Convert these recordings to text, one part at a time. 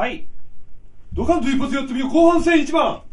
はい。ドカンと一発やってみよう。後半戦1番。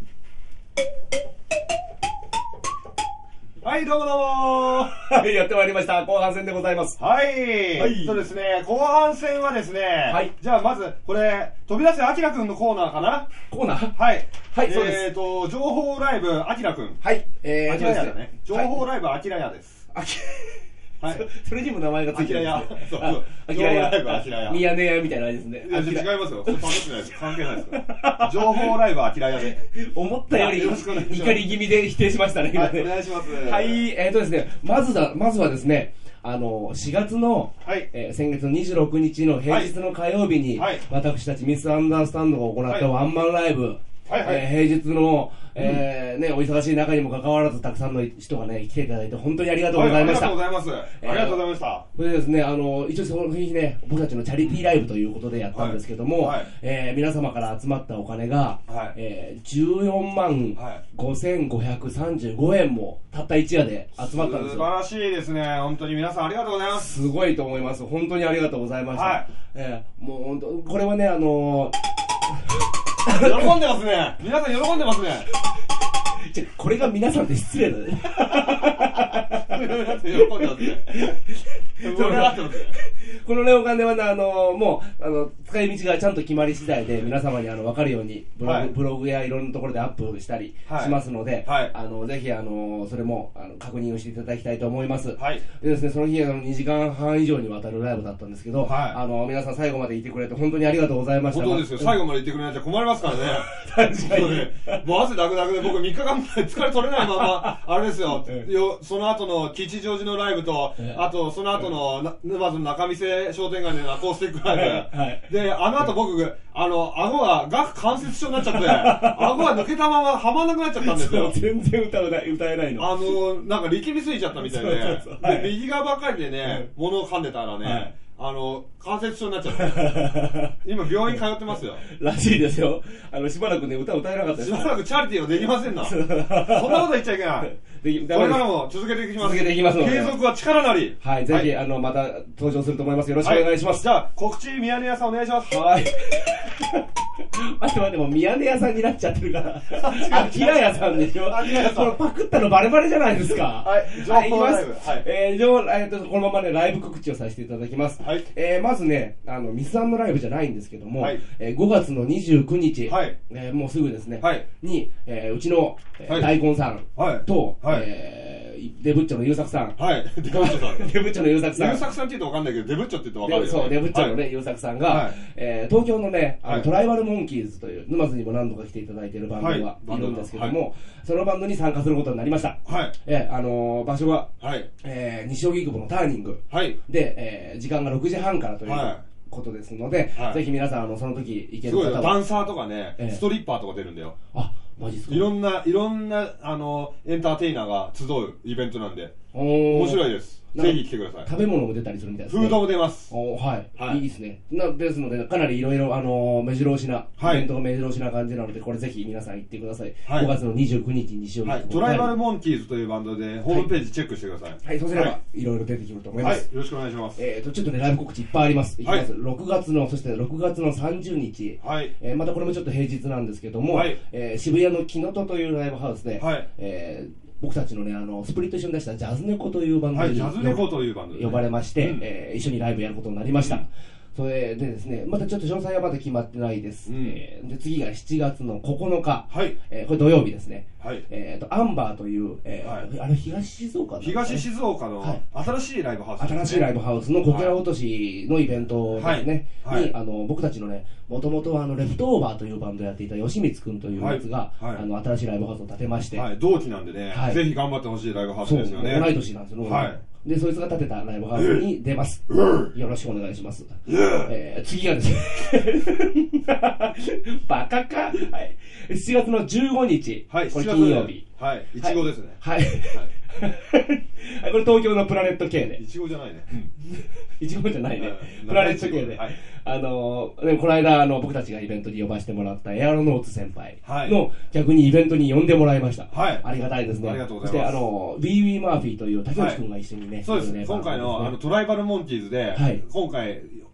はい、どうもどうもはい、やってまいりました。後半戦でございます。 はい。はい。そうですね、後半戦はですね、はい。じゃあまず、これ、飛び出せあきらくんのコーナーかな。 コーナーはい。 はい、そうです。 情報ライブあきらくん。 はい。 あきらやだね。情報ライブあきらやです。 はい。それにも名前がついてるんですね。 そう。あきらや。あきらや。 ミヤネ屋みたいなあれですね。 いや、違いますよ。これパクってないです。関係ないですから。情報ライブあきらやで。 思ったより怒り気味で否定しましたね、 今ね。お願いします。 はい、ですね、まずはですね、4月の、先月の26日の平日の火曜日に、私たちミスアンダースタンドが行ったワンマンライブ、平日の、お忙しい中にもかかわらずたくさんの人がね来ていただいて本当にありがとうございました。 ありがとうございます。ありがとうございました。 それでですね、一応その日ね僕たちのチャリティーライブということでやったんですけども、皆様から集まったお金が、14万5535円もたった一夜で集まったんですよ。 素晴らしいですね。本当に皆さんありがとうございます。 すごいと思います。本当にありがとうございました。もう本当これはね喜んでますね。皆さん喜んでますね。 これが皆さんって失礼だね。 喜んでますね。 このねお金はねもう使い道がちゃんと決まり次第で皆様に分かるようにブログやいろんなところでアップしたりしますので、ぜひそれも確認をしていただきたいと思います。でですね、その日2時間半以上にわたるライブだったんですけど、皆さん最後までいてくれて本当にありがとうございました。 本当ですよ。最後までいてくれないと困りますからね。 確かに。 もう汗ダクダクで僕3日間疲れ取れないままあれですよ。その後の吉祥寺のライブと、あとその後の沼津の仲見世商店街でのアコースティックライブで、あの後僕顎が顎関節症になっちゃって顎が抜けたままはまんなくなっちゃったんですよ。 全然歌えないの。 なんか力みすぎちゃったみたいで、右側ばっかりでね物を噛んでたらね、関節症になっちゃって今病院通ってますよ。 らしいですよ。しばらくね歌えなかったです。 しばらくチャリティーはできませんな。そんなこと言っちゃいけない。これからも続けていきます。 続けていきますので継続は力なり。 はい、ぜひまた登場すると思います。よろしくお願いします。 じゃあ告知ミヤネ屋さんお願いします。 はい。でもミヤネ屋さんになっちゃってるから。あきらやさんでしょ。このパクったのバレバレじゃないですか。 はい。情報ライブ。 このままねライブ告知をさせていただきます。はい。まずねミスアンのライブじゃないんですけども、5月の29日、もうすぐですねにうちの大根さんとデブッチョの優作さん。 デブッチョさん。 デブッチョの優作さん。 優作さんって言うと分かんないけど、デブッチョって言うと分かるよ。 そう、デブッチョのね、優作さんが、東京のね、トライバルモンキーズという、沼津にも何度か来ていただいているバンドがいるんですけども、そのバンドに参加することになりました。場所は、西荻窪のターニングで、時間が6時半からということですので、ぜひ皆さん、その時行ける方は。すごい、ダンサーとかね、ストリッパーとか出るんだよ。 マジっすか。 いろんなエンターテイナーが集うイベントなんで面白いです。ぜひ来てください。 食べ物も出たりするみたいですね。 フードも出ます。 いいですね。ですのでかなりいろいろ目白押しなイベントが目白押しな感じなので、これぜひ皆さん行ってください。5月の29日に西荻窪トライバルモンキーズというバンドでホームページチェックしてください。 はい、そうすればいろいろ出てくると思います。 よろしくお願いします。 ちょっとねライブ告知いっぱいあります。いきます。6月の30日、またこれもちょっと平日なんですけども、渋谷の木の戸というライブハウスで僕たちのねスプリット一緒に出したジャズネコというバンドに呼ばれまして、一緒にライブやることになりました。それでですね、またちょっと詳細はまだ決まってないです。で次が7月の9日、これ土曜日ですね。アンバーというあれ東静岡の新しいライブハウス、 新しいライブハウスのこけら落としのイベントですね。に僕たちのねもともとレフトオーバーというバンドをやっていた吉光くんというやつが新しいライブハウスを建てまして、 同期なんでね、ぜひ頑張ってほしいライブハウスですよね。 同い年なんですよ。でそいつが建てたライブハウスに出ます。よろしくお願いします。次がですねバカか。7月の15日、これ金曜日。 いちごですね。 これ東京のプラネット系で。 いちごじゃないね。 いちごじゃないね。プラネット系で。この間僕たちがイベントに呼ばせてもらったエアロノーツ先輩の逆にイベントに呼んでもらいました。ありがたいですね。 ありがとうございます。 そしてビーマーフィーという竹内くんが一緒にね。 そうです。今回のトライバルモンキーズで今回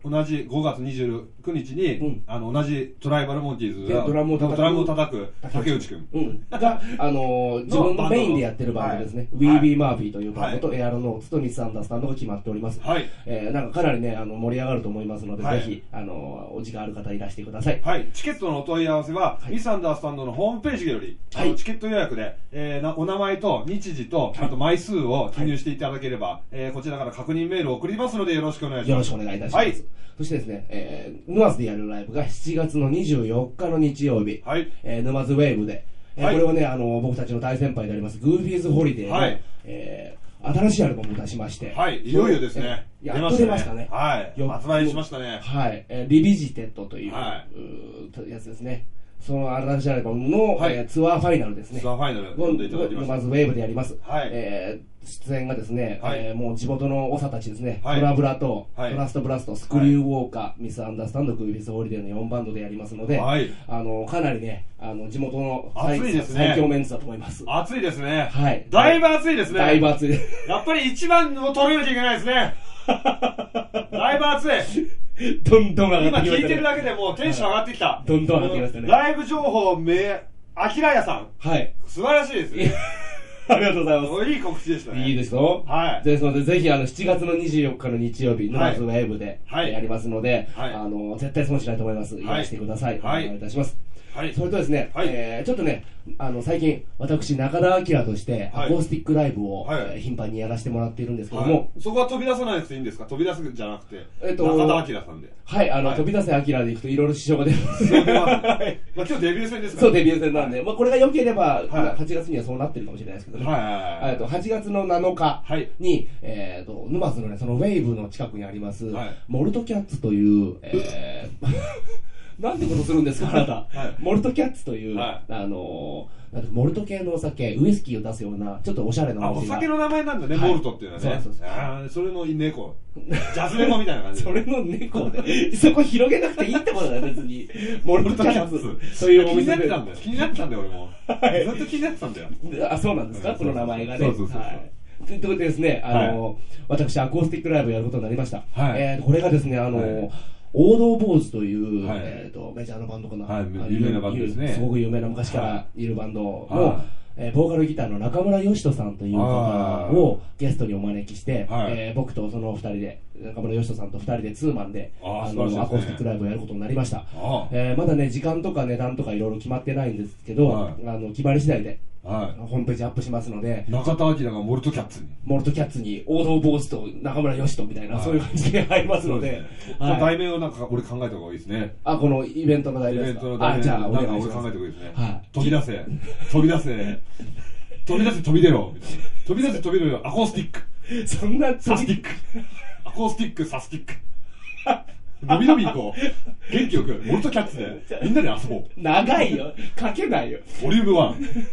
同じ5月29日に、同じトライバルモンキーズがドラムを叩く竹内くんが、自分のメインでやってるバンドですね。ウィービー・マーフィーというバンドとエアロノーツとミス・アンダースタンドが決まっております。なんかかなりね、盛り上がると思いますので、ぜひ、お時間ある方いらしてください。 はい。チケットのお問い合わせは、ミス・アンダースタンドのホームページより、チケット予約で、お名前と日時と、あと枚数を記入していただければ、こちらから確認メールを送りますので、よろしくお願いします。 よろしくお願いいたします。そしてですね、沼津でやるライブが7月の24日の日曜日、沼津ウェーブで、これはね、僕たちの大先輩であります、グーフィーズ・ホリデーの、新しいアルバムを出しまして、 いよいよですね。 やっと出ましたね。 発売しましたね。 リビジテッドというやつですね。その新しいアルバムのツアーファイナルですね。 ツアーファイナル。 沼津ウェーブでやります。出演がですね、もう地元の長たちですね、トラブラと、トラストブラスト、スクリューウォーカー、ミス・アンダースタンド、グーフィス・ホリデーの4バンドでやりますので、かなりね、地元の最強メンツだと思います。 熱いですね。だいぶ熱いですね。 だいぶ熱いです。 やっぱり一番を取らなきゃいけないですね。だいぶ熱い。 どんどん上がってきましたね。 今聞いてるだけでもうテンション上がってきた。 どんどん上がってきましたね。 ライブ情報アキラヤさん。素晴らしいですね。 ありがとうございます。 いい告知でしたね。 いいですよ。ですので、ぜひ、7月の24日の日曜日、沼津ウェーブでやりますので、絶対損しないと思います。いらしてください。お願いいたします。それとですね、ちょっとね、最近、私、中田明として、アコースティックライブを頻繁にやらせてもらっているんですけども、 そこは飛び出さないくていいんですか？飛び出すじゃなくて、中田明さんで。 飛び出せ明で行くといろいろ支障が出ます。 今日デビュー戦ですから。 そう、デビュー戦なんで、これが良ければ、8月にはそうなってるかもしれないですけどね。8月の7日に、沼津のね、そのウェーブの近くにあります、モルトキャッツという、なんてことするんですか、あなた。モルトキャッツという、モルト系のお酒、ウイスキーを出すような、ちょっとおしゃれなお店が。お酒の名前なんだね、モルトっていうのはね。それの猫。ジャズ猫みたいな感じ。 それの猫で、そこ広げなくていいってことだよ、別に。モルトキャッツ。そういうお店で。 気になってたんだよ、俺も。ずっと気になってたんだよ。 そうなんですか、その名前がね。ということでですね、私、アコースティックライブをやることになりました。これがですね、王道坊主という、メジャーのバンドかな。 有名なバンドですね。 すごく有名な昔からいるバンドの、ボーカルギターの中村義人さんという方をゲストにお招きして、僕とその2人で、中村義人さんと2人でツーマンで、アコースティックライブをやることになりました。まだね、時間とか値段とかいろいろ決まってないんですけど、決まり次第で、ホームページアップしますので、 中田明がモルトキャッツに王道坊主と中村義人みたいな、そういう感じで入りますので、 題名をなんか俺考えた方がいいですね。 このイベントの題名ですか？ じゃあ俺考えた方がいいですね。飛び出せ飛び出せ飛び出せ飛び出ろ飛び出せ飛び出ろアコースティックそんなサスティックアコースティックサスティックのびのび行こう。元気よくモルトキャッツでみんなで遊ぼう。 長いよ、書けないよ。 ボリューム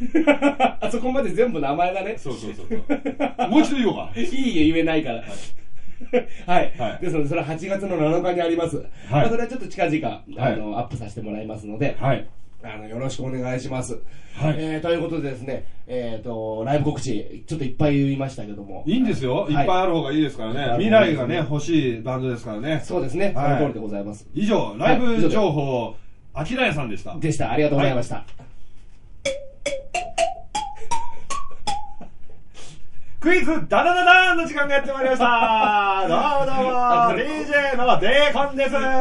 1。 あそこまで全部名前がね。 そうもう一度言おうか。 いいよ、言えないからはい、ですのでそれは8月の7日にあります。それはちょっと近々アップさせてもらいますので、よろしくお願いします。ということでですね、ライブ告知、ちょっといっぱい言いましたけども。 いいんですよ。いっぱいある方がいいですからね。未来がね、欲しいバンドですからね。 そうですね。その通りでございます。 以上、ライブ情報、あきらやさんでした。 ありがとうございました。 クイズダダダダーンの時間がやってまいりました。どうも DJ のデーコンです。どうも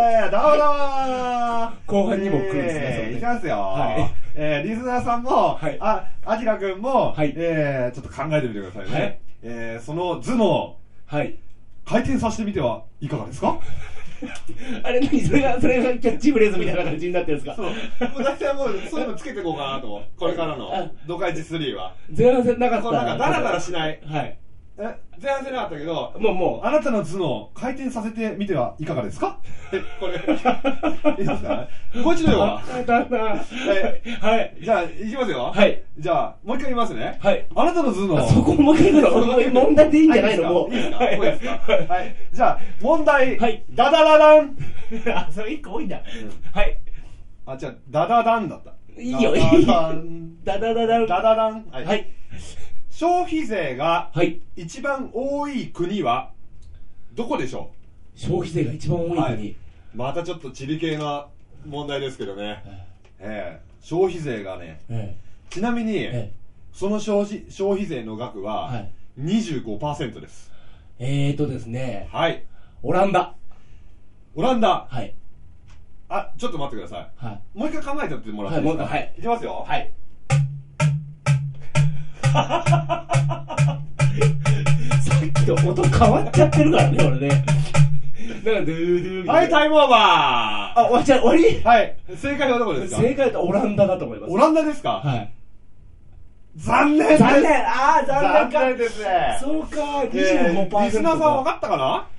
後半にも来るんですね。 いきますよ。リスナーさんも、あきらくんも、ちょっと考えてみてくださいね。その頭脳、回転させてみてはいかがですか？ あれ何それがキャッチフレーズみたいな感じになってるんですか？ そう。もう大体もうそういうのつけていこうかなと。これからのドカイチ3は。 前半戦なかった。 なんかダラダラしない。前半戦なかったけど、もうあなたの頭脳回転させてみてはいかがですか？これいいですか？もう一度よ。はい。じゃあいきますよ。じゃあもう一回言いますね。あなたの頭脳。 そこもう一回言うの？問題でいいんじゃないの？もう。 いいですか？いいですか？はい。じゃあ問題。ダダダダン。 それ一個多いんだ。 じゃあダダダンだった。 いいよ。ダダダダン。 ダダダン。はい。消費税が一番多い国はどこでしょう？ 消費税が一番多い国、 またちょっと地理系な問題ですけどね、消費税がね、ちなみに、その消費税の額は 25% です。 ですね、オランダ。 はい。あ、ちょっと待ってください。もう一回考えてってもらっていいですか？いきますよ。さっきと音変わっちゃってるからね、俺ね。 はい、タイムオーバー。 あ、終わり？ はい。正解はどこですか？ 正解はオランダだと思います。 オランダですか？ はい。 残念です。 残念ですね。 そうか、25%。 リスナーさん分かったかな？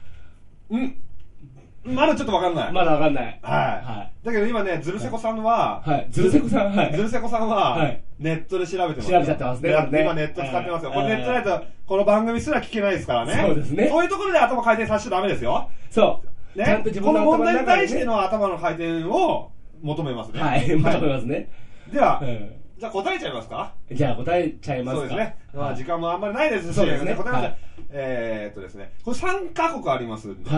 まだちょっと分かんない。 まだ分かんない。 だけど今ね、ズルセコさんは、 ズルセコさんは、ネットで調べてます。 調べちゃってますね。 今ネット使ってますよ。これネットないと、この番組すら聞けないですからね。 そうですね。 そういうところで頭回転させちゃダメですよ。 そう。 ね。ちゃんと自分のこの問題に対しての頭の回転を求めますね。 はい、求めますね。 では、じゃあ答えちゃいますか？ じゃあ答えちゃいますか？ そうですね。まあ時間もあんまりないですし、 そうですね。 答えましょう。ですね、これ3カ国ありますんで、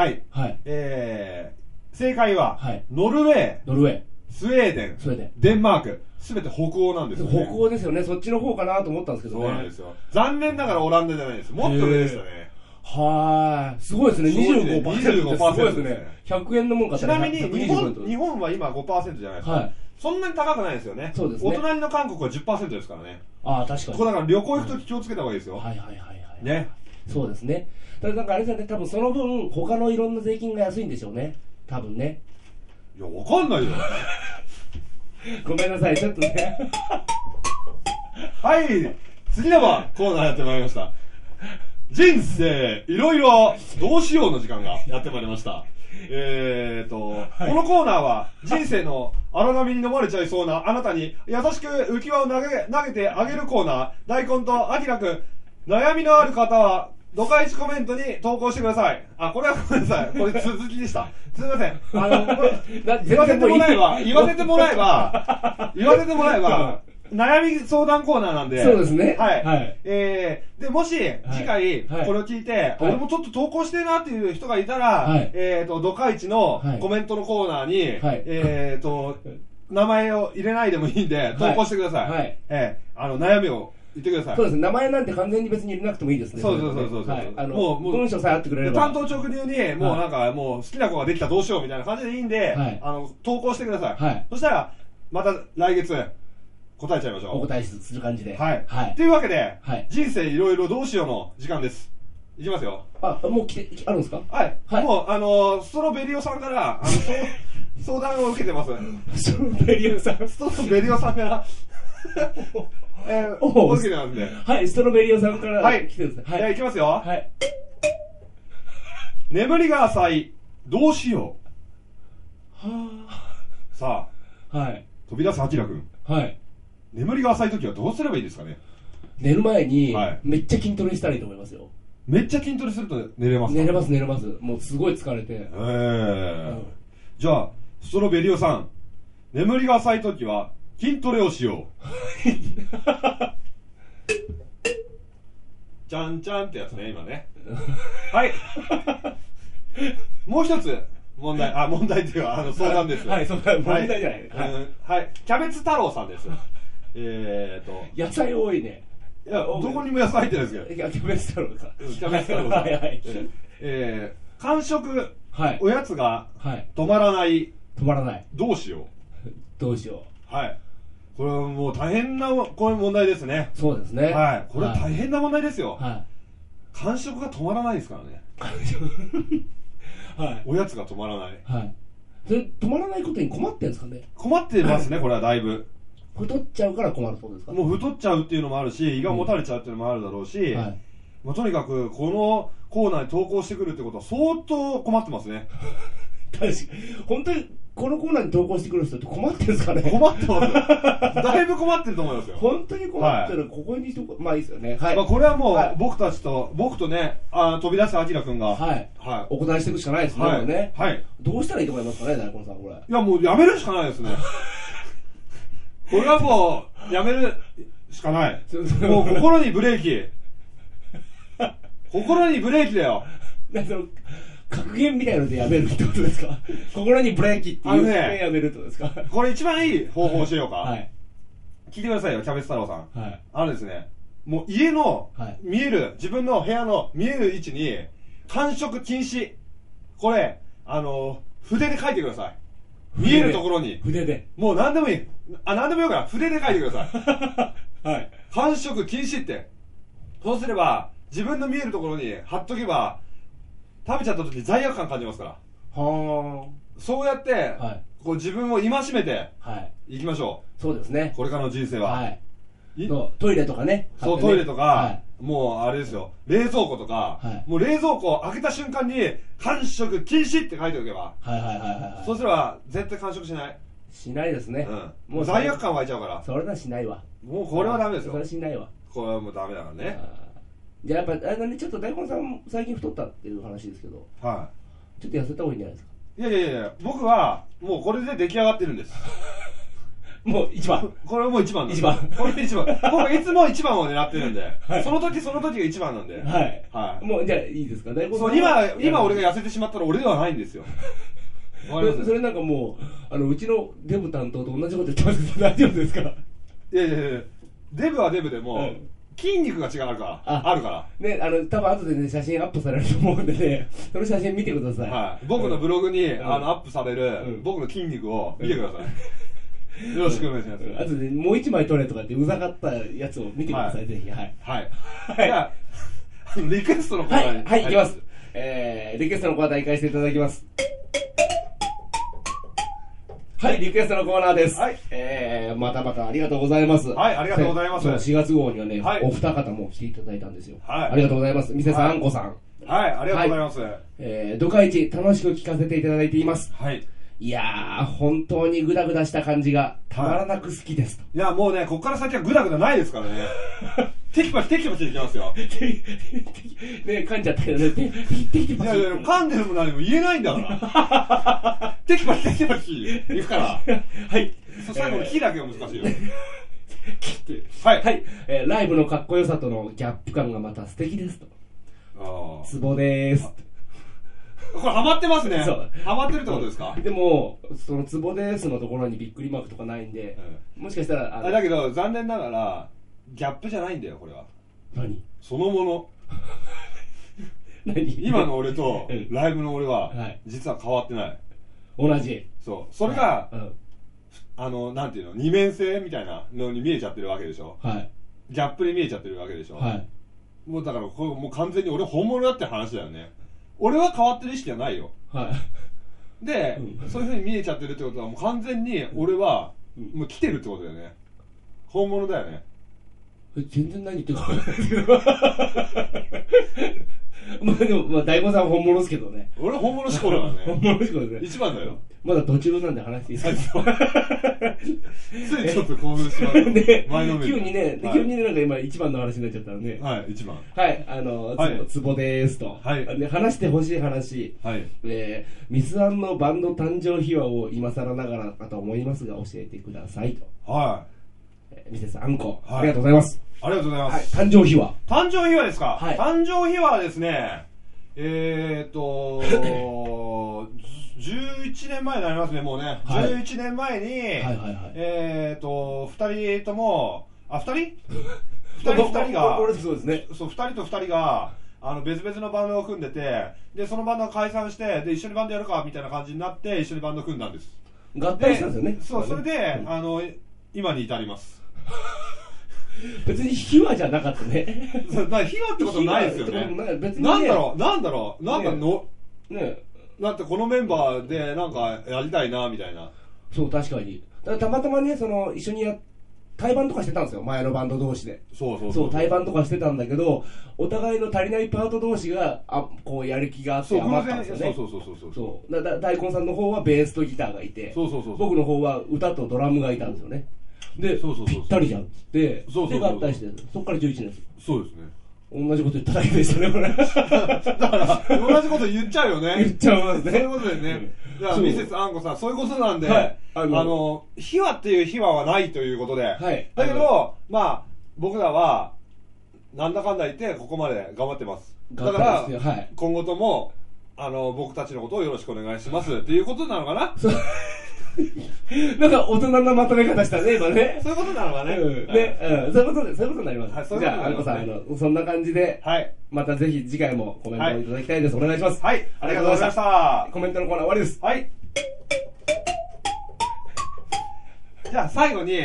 正解は、ノルウェー、スウェーデン、デンマーク、すべて北欧なんですよね。 北欧ですよね。そっちの方かなと思ったんですけどね。 そうなんですよ。残念ながらオランダじゃないです。もっと上でしたね。 すごいですね。25%。すごいですね。100円のもんか。 ちなみに日本は今 5% じゃないですか。そんなに高くないですよね。 そうですね。 お隣の韓国は 10% ですからね。 確かに。 これだから旅行行くとき気をつけた方がいいですよ。ね。 そうですね。ただなんかあれですよね、多分その分他のいろんな税金が安いんでしょうね。多分ね。 いや、わかんないよ。 ごめんなさい、ちょっとね。 はい、次のコーナーやってまいりました。人生いろいろどうしようの時間がやってまいりました。このコーナーは人生の荒波に飲まれちゃいそうなあなたに優しく浮き輪を投げてあげるコーナー。大根とあきらくん、悩みのある方はドカイチコメントに投稿してください。これはごめんなさい。これ続きでした。すみません。言わせてもらえば、悩み相談コーナーなんで。 そうですね。 で、もし、次回、これを聞いて、俺もちょっと投稿してるなっていう人がいたら、ドカイチのコメントのコーナーに、名前を入れないでもいいんで、投稿してください。悩みを言ってください。 そうですね。名前なんて完全に別に入れなくてもいいですね。 そう。 もう文章さえあってくれれば。 担当直入に、もう好きな子ができたらどうしようみたいな感じでいいんで、投稿してください。そしたら、また来月、答えちゃいましょう。 お答えする感じで。 というわけで、人生いろいろどうしようの時間です。いきますよ。 もうあるんですか？ もう、ストロベリオさんから、相談を受けてます。 ストロベリオさんから、受けてますんで。 ストロベリオさんから来てるんですね。 じゃあ、いきますよ。眠りが浅い、どうしよう。さあ、飛び出すあきらくん。眠りが浅いときはどうすればいいですかね？ 寝る前に、めっちゃ筋トレしたらいいと思いますよ。 めっちゃ筋トレすると寝れますか？ 寝れます。もうすごい疲れて。 じゃあ、ストロベリオさん、眠りが浅いときは筋トレをしよう。じゃんじゃんってやつね、今ね。もう一つ問題っていうか相談です。 問題じゃない。 キャベツ太郎さんです。 野菜多いね。 いや、どこにも野菜入ってないですけど。 キャベツ太郎か。 キャベツ太郎さん。間食、おやつが止まらない。どうしよう。これはもう大変なこういう問題ですね。 そうですね。 これは大変な問題ですよ。間食が止まらないですからね。おやつが止まらない。 それ止まらないことに困ってるんですかね？ 困ってますね、これはだいぶ。 太っちゃうから困るそうですか？ もう太っちゃうっていうのもあるし、胃がもたれちゃうっていうのもあるだろうし、とにかくこのコーナーに投稿してくるってことは相当困ってますね。 確かに。本当にこのコーナーに投稿してくる人って困ってるんですかね？ 困ってます。だいぶ困ってると思いますよ。 本当に困ってる。ここにまあいいですよね。 これはもう僕とね、飛び出すあきらくんが、 お答えしていくしかないですね。どうしたらいいと思いますかね、大根さん、これ。 いや、もうやめるしかないですね。これはもうやめるしかない。もう心にブレーキ。心にブレーキだよ。 格言みたいのでやめるってことですか？心にブレーキっていう格言やめるってことですか？ これ一番いい方法をしようか。 はい。 聞いてくださいよ、キャベツ太郎さん。 はい。 ですね、もう家の見える、自分の部屋の見える位置に、間食禁止。これ、筆で書いてください。見えるところに。 筆で。 もう何でもいい。何でもいいから、筆で書いてください。 はい。 間食禁止って。そうすれば、自分の見えるところに貼っとけば、食べちゃった時に罪悪感感じますから。 はあ。そうやって、はい、こう自分を戒めて、はい。いきましょう。 そうですね。 これからの人生は。はい。 トイレとかね。 そう、トイレとか、はい、もうあれですよ、冷蔵庫とか、はい、もう冷蔵庫を開けた瞬間に、間食禁止って書いておけば、 はいはいはいはい。 そうすれば、絶対間食しない。 しないですね。 うん。もう罪悪感湧いちゃうから。 それはしないわ。 もうこれはダメですよ。 それはしないわ。 これはもうダメだからね。 じゃあやっぱ、ちょっと大根さん最近太ったっていう話ですけど、はい。ちょっと痩せた方がいいんじゃないですか。 いやいやいや、僕は、もうこれで出来上がってるんです。 もう一番。 これもう一番なんです。一番。 これで一番。僕いつも一番を狙ってるんで、はい、その時その時が一番なんで。 はい。はい。もうじゃあいいですか。大根さん。 今俺が痩せてしまったら俺ではないんですよ。 それなんかもう、うちのデブ担当と同じこと言ってますけど大丈夫ですか？いやいやいや、デブはデブでも、筋肉が違うから、あるから。 ね、多分後でね、写真アップされると思うんでね、その写真見てください。 はい。僕のブログに、アップされる、僕の筋肉を見てください。よろしくお願いします。 あとでもう一枚撮れとかってうざかったやつを見てください、ぜひ。はい。 はい。じゃあ、リクエストのコーナーに。 はい、いきます。リクエストのコーナー行かせていただきます。はい、リクエストのコーナーです。はい。またまたありがとうございます。 はい、ありがとうございます。 4月号にはね、お二方も来ていただいたんですよ。はい。ありがとうございます。ミセさん、あんこさん。 はい、ありがとうございます。 ドカイチ楽しく聞かせていただいています。 はい。 いやー、本当にグダグダした感じがたまらなく好きですと。 いや、もうね、こっから先はグダグダないですからね。テキパキテキパキいきますよ。ね噛んじゃったけどね。テキパキ。 いやいや、噛んでるも何も言えないんだから。テキパキテキパキいくから。はい。最後のキだけが難しいよ。 はい。はい。ライブのかっこよさとのギャップ感がまた素敵ですと。ツボでーす。 これハマってますね。ハマってるってことですか？ でも、そのツボでーすのところにびっくりマークとかないんで、もしかしたら、 だけど残念ながら、ギャップじゃないんだよ、これは。 何？ そのもの。 何？ 今の俺と、ライブの俺は、実は変わってない。 同じ。 そう。それが、なんていうの、二面性みたいなのに見えちゃってるわけでしょ。はい。ギャップに見えちゃってるわけでしょ。はい。もうだから、これもう完全に俺本物だって話だよね。俺は変わってる意識はないよ。はい。で、そういう風に見えちゃってるってことは、もう完全に俺は、もう来てるってことだよね。本物だよね。 全然何言ってるか分からないけど。まあでも、大根さんは本物ですけどね。 俺は本物志向だからね。 本物志向ですね。 一番だよ。 まだ途中なんで話していいですか？ ついちょっと興奮しまう。 ね、急にね、なんか今一番の話になっちゃったらね。 はい、一番。 はい、ツボでーすと。はい。で、話してほしい話。はい。ミスアンのバンド誕生秘話を今更ながらかと思いますが、教えてくださいと。はい。ミセスあんこ、ありがとうございます。 ありがとうございます。 誕生秘話。 誕生秘話ですか？はい。誕生秘話はですね、11年前になりますね、もうね。はい、11年前に、2人とも、2人が、 そうですね。 そう、2人と2人が、別々のバンドを組んでて、で、そのバンドが解散して、で、一緒にバンドやるか、みたいな感じになって、一緒にバンド組んだんです。 合体したんですよね。 そう、それで、今に至ります。 別に秘話じゃなかったね。 秘話ってことないですよね。なんだろう、なんかの、ね、だってこのメンバーでなんかやりたいなみたいな。 そう、確かに。たまたまね、一緒に対バンとかしてたんですよ、前のバンド同士で。そう、対バンとかしてたんだけど、お互いの足りないパート同士がこうやる気があって余ったんですよね。そう。大根さんの方はベースとギターがいて、僕の方は歌とドラムがいたんですよね。で、ぴったりじゃんって、で、合体して、そっから11年です。 そうですね。 同じこと言っただけでしたね、これ。 だから、同じこと言っちゃうよね。 言っちゃいますね。 そういうことでね。だから、ミセスあんこさん、そういうことなんで、秘話っていう秘話はないということで、はい。だけど、まあ、僕らは、なんだかんだ言って、ここまで頑張ってます。だから、今後とも、 僕たちのことをよろしくお願いしますっていうことなのかな。 なんか大人なまとめ方したね、今ね。 そういうことなのかね。 そういうことになります。じゃあ、アルコさん、そんな感じで、またぜひ次回もコメントをいただきたいです。お願いします。 はい、ありがとうございました。 コメントのコーナー終わりです。 はい。じゃあ、最後に、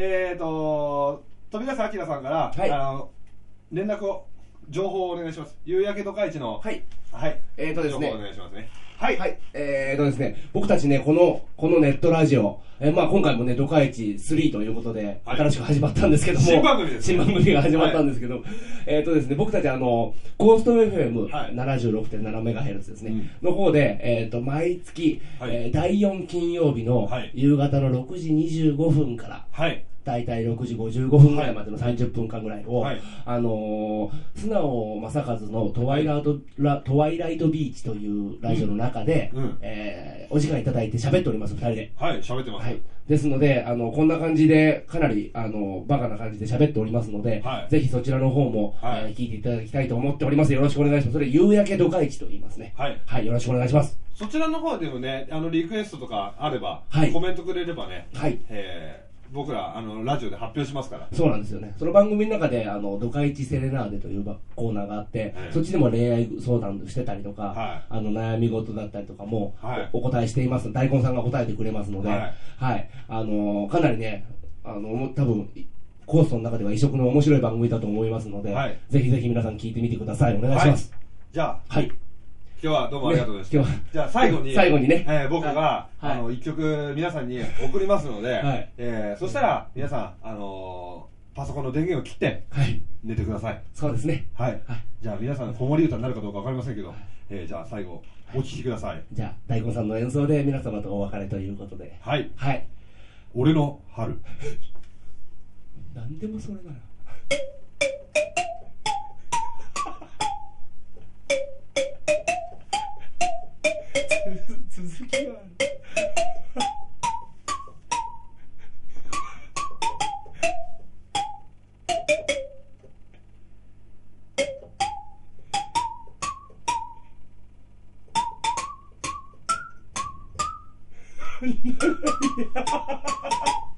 飛び出すあきらさんから、連絡を、情報をお願いします。夕焼けどかいちの、 ですね。 情報をお願いしますね。 ですね、僕たちね、このネットラジオ、今回もね、ドカイチ3ということで、新しく始まったんですけども、 新番組です。 新番組が始まったんですけど、ですね、僕たちコースト FM76.7MHz ですね、の方で、毎月、第4金曜日の夕方の6時25分から、大体6時55分ぐらいまでの30分間ぐらいを、素直正和のトワイライトビーチというラジオの中で、お時間いただいて喋っております、2人で。 喋ってます。 ですので、こんな感じで、かなり、バカな感じで喋っておりますので、ぜひそちらの方も、聞いていただきたいと思っております。よろしくお願いします。それ、夕焼けどかいちと言いますね。よろしくお願いします。 そちらの方でもね、リクエストとかあれば、コメントくれればね、僕らラジオで発表しますから。 そうなんですよね。その番組の中でドカイチセレナーデというコーナーがあって、そっちでも恋愛相談してたりとか、悩み事だったりとかもお答えしています。大根さんが答えてくれますので、かなりね、多分コーストの中では異色の面白い番組だと思いますので、ぜひぜひ皆さん聞いてみてください。お願いします。 じゃあ、今日はどうもありがとうございました。じゃあ最後にね、僕が一曲皆さんに送りますので、そしたら皆さんパソコンの電源を切って寝てください。 そうですね。 じゃあ皆さん子守歌になるかどうかわかりませんけど、じゃあ最後お聴きください。 じゃあ大根さんの演奏で皆様とお別れということで。 俺の春。 なんでもそれなら。続きがある。いや